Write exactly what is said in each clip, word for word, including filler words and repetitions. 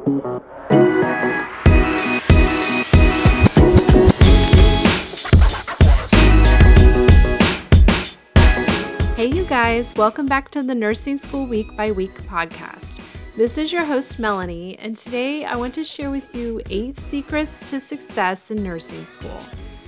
Hey you guys, welcome back to the Nursing School Week by Week podcast. This is your host Melanie, and today I want to share with you eight secrets to success in nursing school.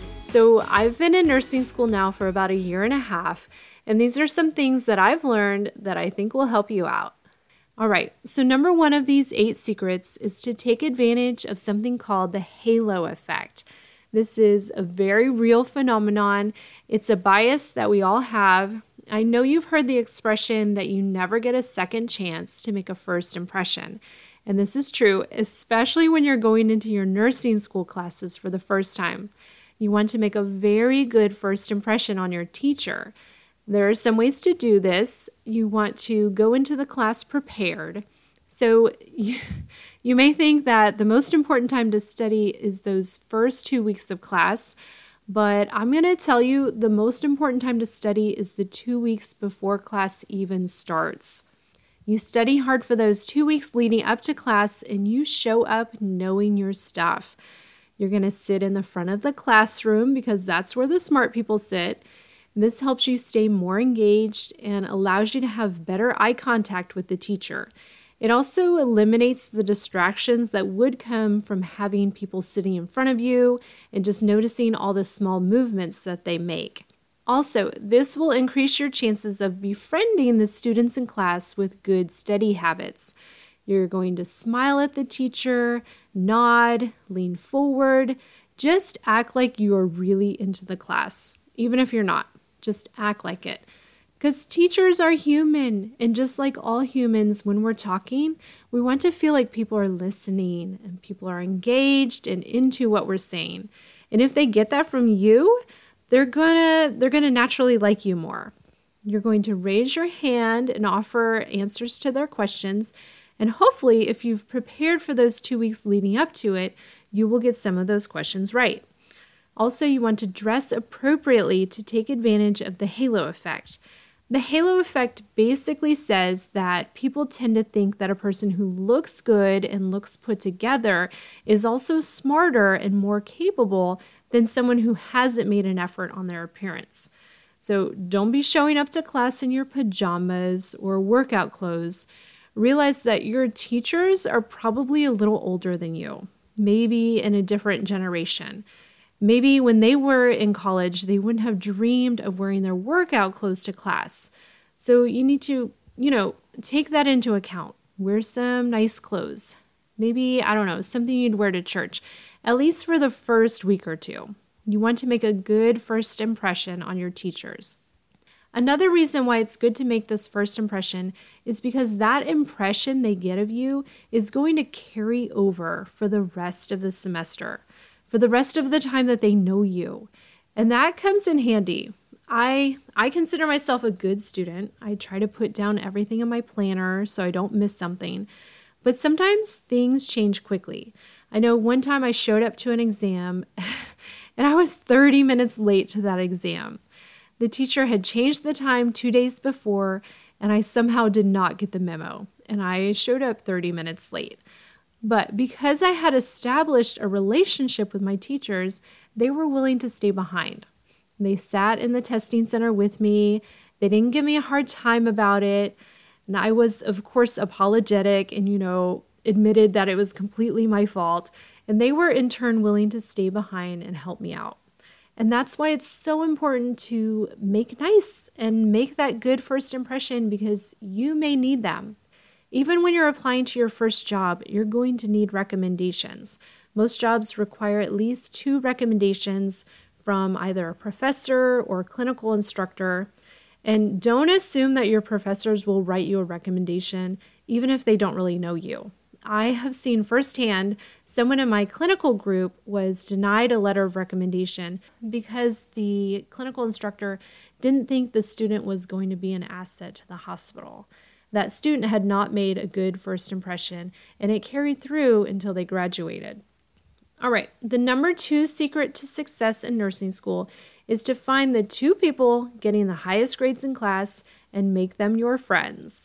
So I've been in nursing school now for about a year and a half, and these are some things that I've learned that I think will help you out. All right, so number one of these eight secrets is to take advantage of something called the halo effect. This is a very real phenomenon. It's a bias that we all have. I know you've heard the expression that you never get a second chance to make a first impression. And this is true, especially when you're going into your nursing school classes for the first time. You want to make a very good first impression on your teacher. There are some ways to do this. You want to go into the class prepared. So you, you may think that the most important time to study is those first two weeks of class. But I'm going to tell you the most important time to study is the two weeks before class even starts. You study hard for those two weeks leading up to class, and you show up knowing your stuff. You're going to sit in the front of the classroom because that's where the smart people sit. This helps you stay more engaged and allows you to have better eye contact with the teacher. It also eliminates the distractions that would come from having people sitting in front of you and just noticing all the small movements that they make. Also, this will increase your chances of befriending the students in class with good study habits. You're going to smile at the teacher, nod, lean forward, just act like you are really into the class. Even if you're not, just act like it. Because teachers are human, and just like all humans, when we're talking, we want to feel like people are listening and people are engaged and into what we're saying. And if they get that from you, they're gonna they're gonna naturally like you more. You're going to raise your hand and offer answers to their questions, and hopefully, if you've prepared for those two weeks leading up to it, you will get some of those questions right. Also, you want to dress appropriately to take advantage of the halo effect. The halo effect basically says that people tend to think that a person who looks good and looks put together is also smarter and more capable than someone who hasn't made an effort on their appearance. So don't be showing up to class in your pajamas or workout clothes. Realize that your teachers are probably a little older than you, maybe in a different generation. Maybe when they were in college, they wouldn't have dreamed of wearing their workout clothes to class. So you need to, you know, take that into account. Wear some nice clothes. Maybe, I don't know, something you'd wear to church, at least for the first week or two. You want to make a good first impression on your teachers. Another reason why it's good to make this first impression is because that impression they get of you is going to carry over for the rest of the semester, for the rest of the time that they know you. And that comes in handy. I I consider myself a good student. I try to put down everything in my planner so I don't miss something. But sometimes things change quickly. I know one time I showed up to an exam and I was thirty minutes late to that exam. The teacher had changed the time two days before, and I somehow did not get the memo, and I showed up thirty minutes late. But because I had established a relationship with my teachers, they were willing to stay behind. They sat in the testing center with me. They didn't give me a hard time about it. And I was, of course, apologetic and, you know, admitted that it was completely my fault. And they were in turn willing to stay behind and help me out. And that's why it's so important to make nice and make that good first impression, because you may need them. Even when you're applying to your first job, you're going to need recommendations. Most jobs require at least two recommendations from either a professor or a clinical instructor. And don't assume that your professors will write you a recommendation, even if they don't really know you. I have seen firsthand someone in my clinical group was denied a letter of recommendation because the clinical instructor didn't think the student was going to be an asset to the hospital. That student had not made a good first impression, and it carried through until they graduated. All right, the number two secret to success in nursing school is to find the two people getting the highest grades in class and make them your friends.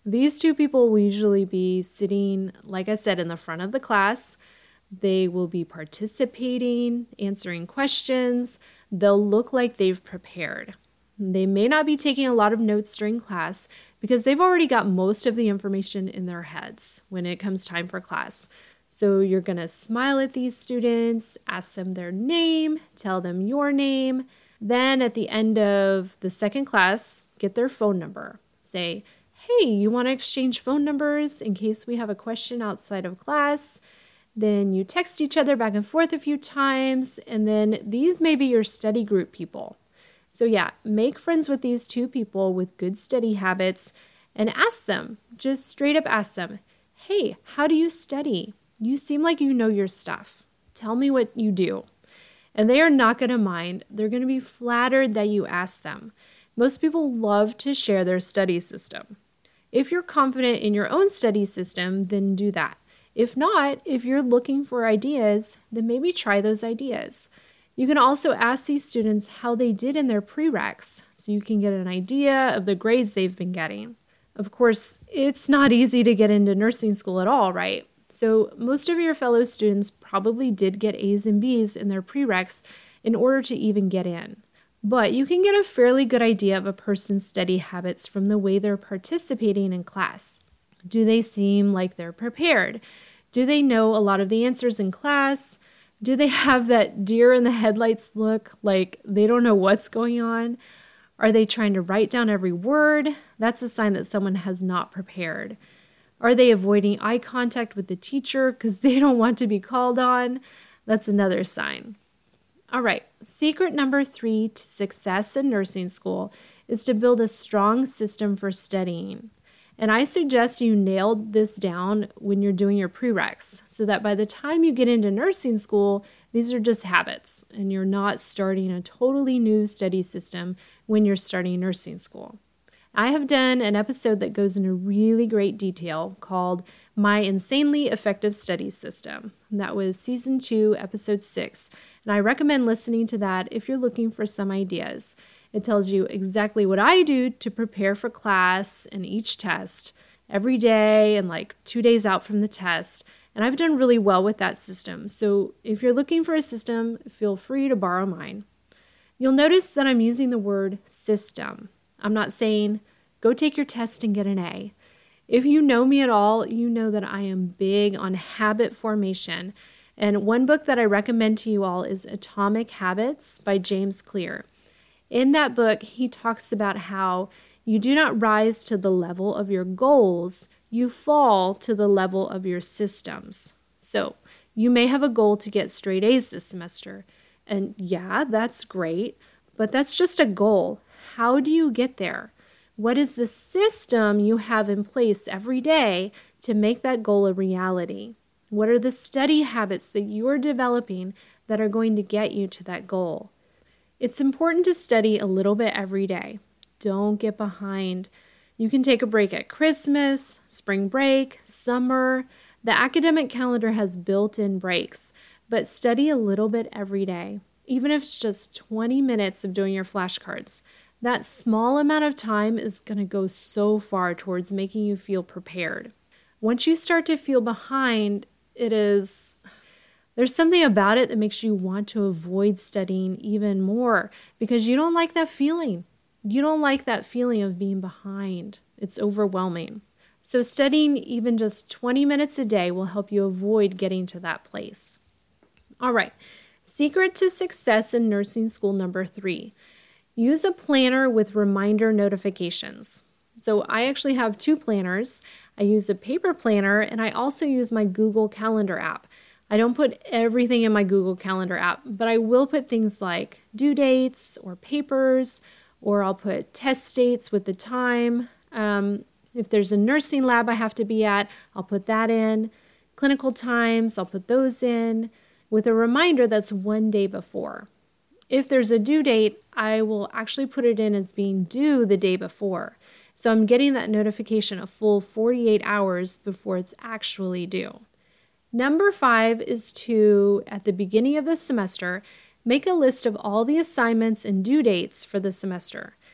These two people will usually be sitting, like I said, in the front of the class. They will be participating, answering questions. They'll look like they've prepared. They may not be taking a lot of notes during class because they've already got most of the information in their heads when it comes time for class. So you're going to smile at these students, ask them their name, tell them your name. Then at the end of the second class, get their phone number. Say, hey, you want to exchange phone numbers in case we have a question outside of class? Then you text each other back and forth a few times, and then these may be your study group people. So yeah, make friends with these two people with good study habits and ask them, just straight up ask them, hey, how do you study? You seem like you know your stuff. Tell me what you do. And they are not going to mind. They're going to be flattered that you asked them. Most people love to share their study system. If you're confident in your own study system, then do that. If not, if you're looking for ideas, then maybe try those ideas. You can also ask these students how they did in their prereqs, so you can get an idea of the grades they've been getting. Of course, it's not easy to get into nursing school at all, right? So most of your fellow students probably did get A's and B's in their prereqs in order to even get in. But you can get a fairly good idea of a person's study habits from the way they're participating in class. Do they seem like they're prepared? Do they know a lot of the answers in class? Do they have that deer in the headlights look, like they don't know what's going on? Are they trying to write down every word? That's a sign that someone has not prepared. Are they avoiding eye contact with the teacher because they don't want to be called on? That's another sign. All right, secret number three to success in nursing school is to build a strong system for studying. And I suggest you nail this down when you're doing your prereqs so that by the time you get into nursing school, these are just habits and you're not starting a totally new study system when you're starting nursing school. I have done an episode that goes into really great detail called My Insanely Effective Study System. And that was season two, episode six. And I recommend listening to that if you're looking for some ideas. It tells you exactly what I do to prepare for class and each test every day and like two days out from the test. And I've done really well with that system. So if you're looking for a system, feel free to borrow mine. You'll notice that I'm using the word system. I'm not saying, go take your test and get an A. If you know me at all, you know that I am big on habit formation. And one book that I recommend to you all is Atomic Habits by James Clear. In that book, he talks about how you do not rise to the level of your goals, you fall to the level of your systems. So you may have a goal to get straight A's this semester. And yeah, that's great, but that's just a goal. How do you get there? What is the system you have in place every day to make that goal a reality? What are the study habits that you are developing that are going to get you to that goal? It's important to study a little bit every day. Don't get behind. You can take a break at Christmas, spring break, summer. The academic calendar has built-in breaks, but study a little bit every day, even if it's just twenty minutes of doing your flashcards. That small amount of time is going to go so far towards making you feel prepared. Once you start to feel behind, it is... There's something about it that makes you want to avoid studying even more because you don't like that feeling. You don't like that feeling of being behind. It's overwhelming. So studying even just twenty minutes a day will help you avoid getting to that place. All right, secret to success in nursing school number three. Use a planner with reminder notifications. So I actually have two planners. I use a paper planner and I also use my Google Calendar app. I don't put everything in my Google Calendar app, but I will put things like due dates or papers, or I'll put test dates with the time. Um, if there's a nursing lab I have to be at, I'll put that in. Clinical times, I'll put those in with a reminder that's one day before. If there's a due date, I will actually put it in as being due the day before. So I'm getting that notification a full forty-eight hours before it's actually due. Number five is to, at the beginning of the semester, make a list of all the assignments and due dates for the semester.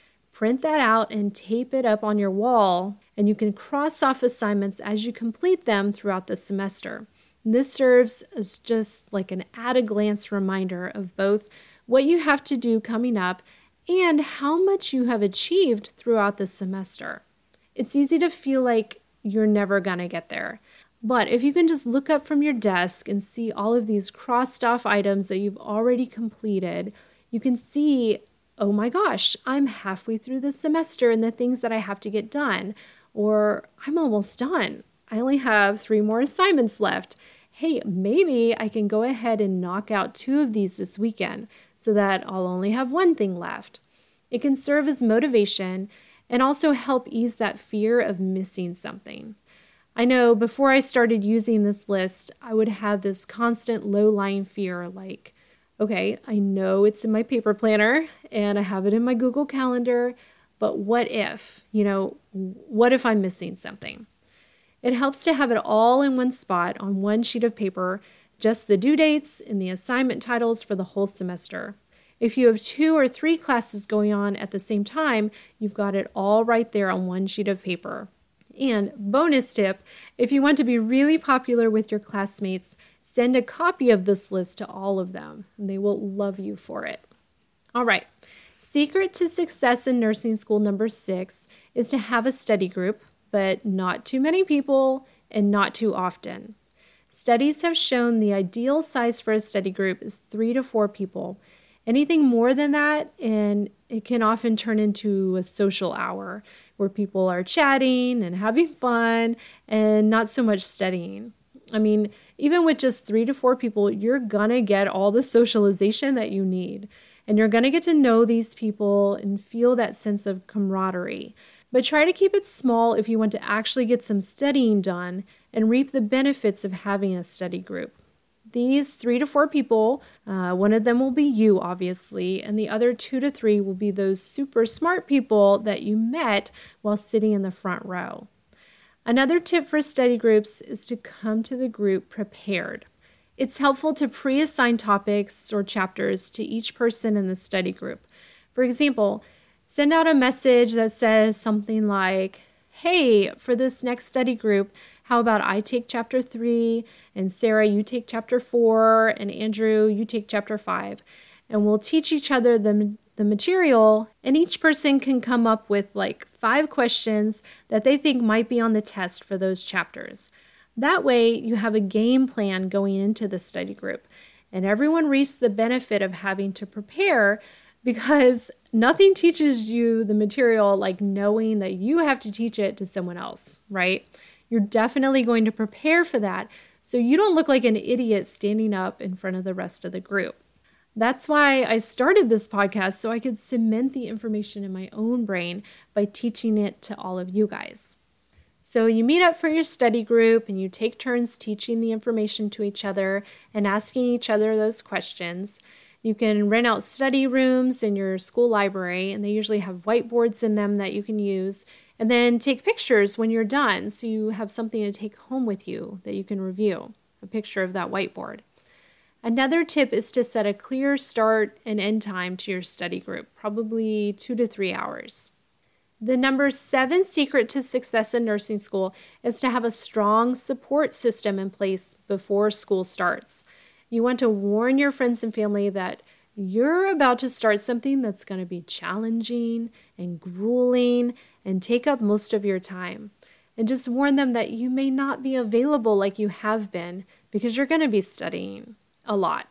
print that out and tape it up on your wall, and you can cross off assignments as you complete them throughout the semester. And this serves as just like an at-a-glance reminder of both what you have to do coming up and how much you have achieved throughout the semester. It's easy to feel like you're never going to get there. But if you can just look up from your desk and see all of these crossed off items that you've already completed, you can see, oh my gosh, I'm halfway through the semester and the things that I have to get done. Or I'm almost done. I only have three more assignments left. Hey, maybe I can go ahead and knock out two of these this weekend so that I'll only have one thing left. It can serve as motivation and also help ease that fear of missing something. I know before I started using this list, I would have this constant low-lying fear like, okay, I know it's in my paper planner and I have it in my Google Calendar, but what if, you know, what if I'm missing something? It helps to have it all in one spot on one sheet of paper, just the due dates and the assignment titles for the whole semester. If you have two or three classes going on at the same time, you've got it all right there on one sheet of paper. And bonus tip, if you want to be really popular with your classmates, send a copy of this list to all of them, and they will love you for it. All right, secret to success in nursing school number six is to have a study group, but not too many people and not too often. Studies have shown the ideal size for a study group is three to four people. Anything more than that, and it can often turn into a social hour where people are chatting and having fun and not so much studying. I mean, even with just three to four people, you're gonna get all the socialization that you need. And you're gonna get to know these people and feel that sense of camaraderie. But try to keep it small if you want to actually get some studying done and reap the benefits of having a study group. These three to four people, uh, one of them will be you, obviously, and the other two to three will be those super smart people that you met while sitting in the front row. Another tip for study groups is to come to the group prepared. It's helpful to pre-assign topics or chapters to each person in the study group. For example, send out a message that says something like, hey, for this next study group, how about I take chapter three, and Sarah, you take chapter four, and Andrew, you take chapter five. And we'll teach each other the, the material, and each person can come up with like five questions that they think might be on the test for those chapters. That way, you have a game plan going into the study group, and everyone reaps the benefit of having to prepare because nothing teaches you the material like knowing that you have to teach it to someone else, right? You're definitely going to prepare for that so you don't look like an idiot standing up in front of the rest of the group. That's why I started this podcast, so I could cement the information in my own brain by teaching it to all of you guys. So you meet up for your study group and you take turns teaching the information to each other and asking each other those questions. You can rent out study rooms in your school library, and they usually have whiteboards in them that you can use. And then take pictures when you're done so you have something to take home with you that you can review, a picture of that whiteboard. Another tip is to set a clear start and end time to your study group, probably two to three hours. The number seven secret to success in nursing school is to have a strong support system in place before school starts. You want to warn your friends and family that you're about to start something that's going to be challenging and grueling and take up most of your time. And just warn them that you may not be available like you have been because you're going to be studying a lot.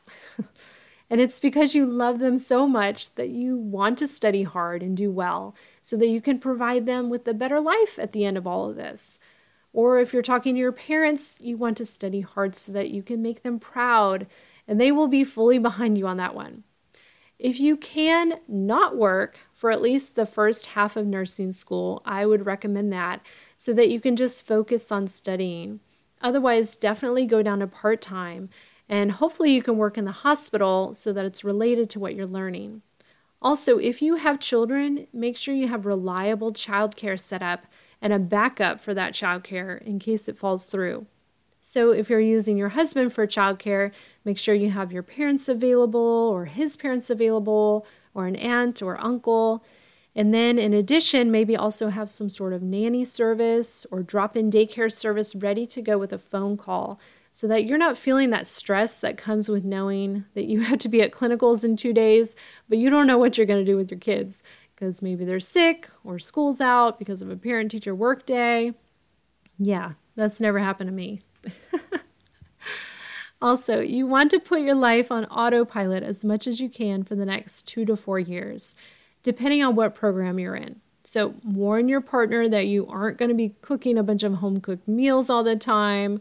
And it's because you love them so much that you want to study hard and do well so that you can provide them with a better life at the end of all of this. Or if you're talking to your parents, you want to study hard so that you can make them proud, and they will be fully behind you on that one. If you can not work for at least the first half of nursing school, I would recommend that so that you can just focus on studying. Otherwise, definitely go down to part-time, and hopefully you can work in the hospital so that it's related to what you're learning. Also, if you have children, make sure you have reliable childcare set up and a backup for that childcare in case it falls through. So if you're using your husband for childcare, make sure you have your parents available or his parents available or an aunt or uncle. And then in addition, maybe also have some sort of nanny service or drop-in daycare service ready to go with a phone call so that you're not feeling that stress that comes with knowing that you have to be at clinicals in two days, but you don't know what you're going to do with your kids because maybe they're sick or school's out because of a parent-teacher work day. Yeah, that's never happened to me. Also, you want to put your life on autopilot as much as you can for the next two to four years, depending on what program you're in. So warn your partner that you aren't going to be cooking a bunch of home-cooked meals all the time.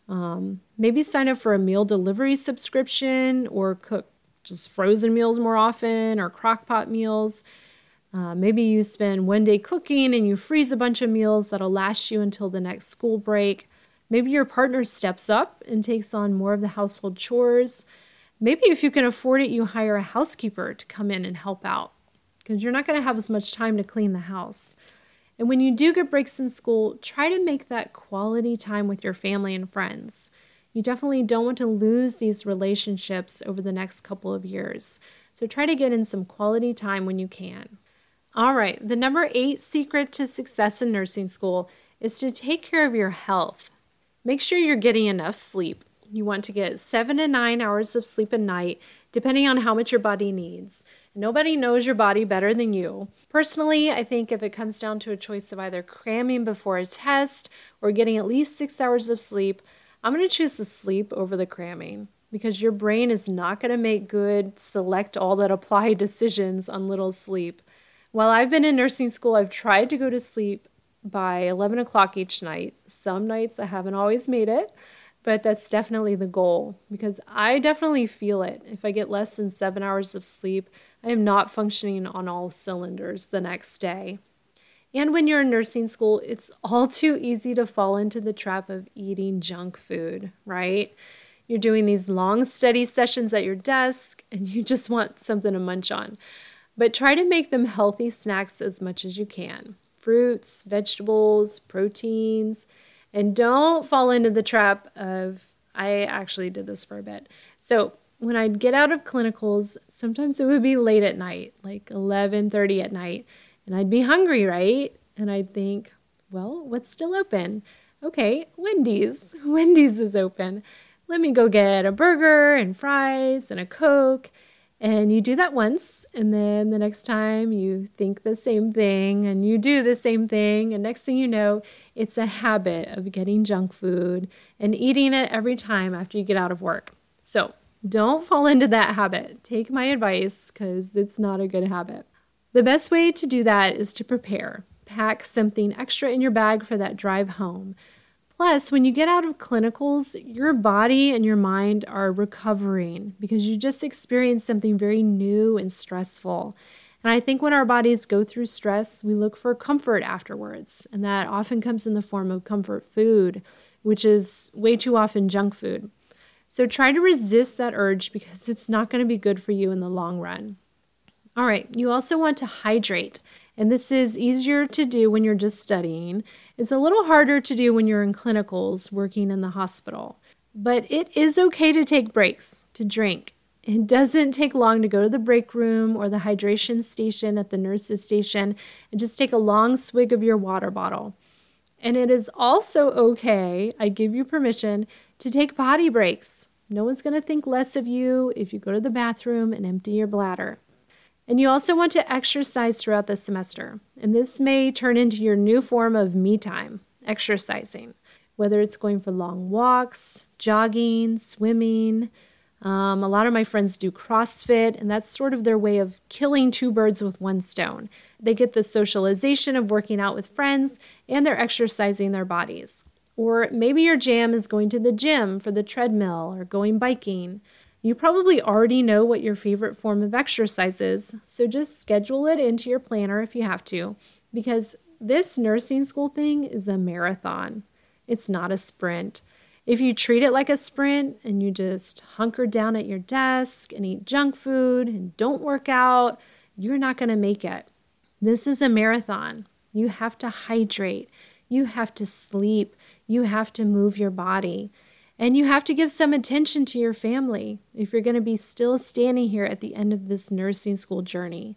Um, maybe sign up for a meal delivery subscription or cook just frozen meals more often or crock pot meals. Uh, maybe you spend one day cooking and you freeze a bunch of meals that'll last you until the next school break. Maybe your partner steps up and takes on more of the household chores. Maybe if you can afford it, you hire a housekeeper to come in and help out because you're not going to have as much time to clean the house. And when you do get breaks in school, try to make that quality time with your family and friends. You definitely don't want to lose these relationships over the next couple of years. So try to get in some quality time when you can. All right, the number eight secret to success in nursing school is to take care of your health. Make sure you're getting enough sleep. You want to get seven to nine hours of sleep a night, depending on how much your body needs. Nobody knows your body better than you. Personally, I think if it comes down to a choice of either cramming before a test or getting at least six hours of sleep, I'm going to choose the sleep over the cramming because your brain is not going to make good select all that apply decisions on little sleep. While I've been in nursing school, I've tried to go to sleep by eleven o'clock each night. Some nights I haven't always made it, but that's definitely the goal because I definitely feel it. If I get less than seven hours of sleep, I am not functioning on all cylinders the next day. And when you're in nursing school, it's all too easy to fall into the trap of eating junk food, right? You're doing these long study sessions at your desk and you just want something to munch on. But try to make them healthy snacks as much as you can. Fruits, vegetables, proteins, and don't fall into the trap of, I actually did this for a bit. So when I'd get out of clinicals, sometimes it would be late at night, like eleven thirty at night, and I'd be hungry, right? And I'd think, well, what's still open? Okay, Wendy's. Wendy's is open. Let me go get a burger and fries and a Coke. And you do that once, and then the next time you think the same thing, and you do the same thing, and next thing you know, it's a habit of getting junk food and eating it every time after you get out of work. So don't fall into that habit. Take my advice, because it's not a good habit. The best way to do that is to prepare. Pack something extra in your bag for that drive home. Plus, when you get out of clinicals, your body and your mind are recovering because you just experienced something very new and stressful. And I think when our bodies go through stress, we look for comfort afterwards. And that often comes in the form of comfort food, which is way too often junk food. So try to resist that urge because it's not going to be good for you in the long run. All right, you also want to hydrate. And this is easier to do when you're just studying. It's a little harder to do when you're in clinicals working in the hospital. But it is okay to take breaks, to drink. It doesn't take long to go to the break room or the hydration station at the nurse's station and just take a long swig of your water bottle. And it is also okay, I give you permission, to take potty breaks. No one's going to think less of you if you go to the bathroom and empty your bladder. And you also want to exercise throughout the semester. And this may turn into your new form of me time, exercising, whether it's going for long walks, jogging, swimming. Um, a lot of my friends do CrossFit, and that's sort of their way of killing two birds with one stone. They get the socialization of working out with friends, and they're exercising their bodies. Or maybe your jam is going to the gym for the treadmill or going biking. You probably already know what your favorite form of exercise is, so just schedule it into your planner if you have to, because this nursing school thing is a marathon. It's not a sprint. If you treat it like a sprint and you just hunker down at your desk and eat junk food and don't work out, you're not going to make it. This is a marathon. You have to hydrate. You have to sleep. You have to move your body. And you have to give some attention to your family if you're going to be still standing here at the end of this nursing school journey.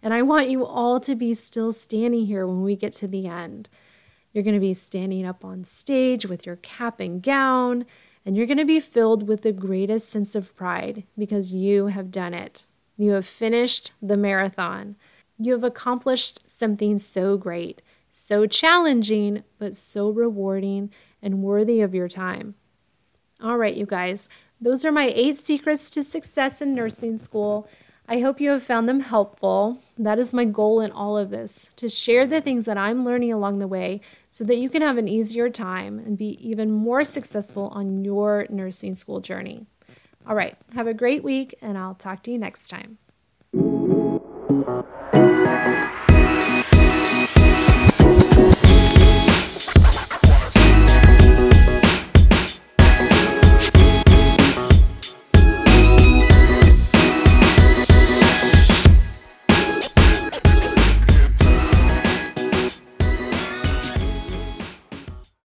And I want you all to be still standing here when we get to the end. You're going to be standing up on stage with your cap and gown, and you're going to be filled with the greatest sense of pride because you have done it. You have finished the marathon. You have accomplished something so great, so challenging, but so rewarding and worthy of your time. All right, you guys, those are my eight secrets to success in nursing school. I hope you have found them helpful. That is my goal in all of this, to share the things that I'm learning along the way so that you can have an easier time and be even more successful on your nursing school journey. All right, have a great week, and I'll talk to you next time.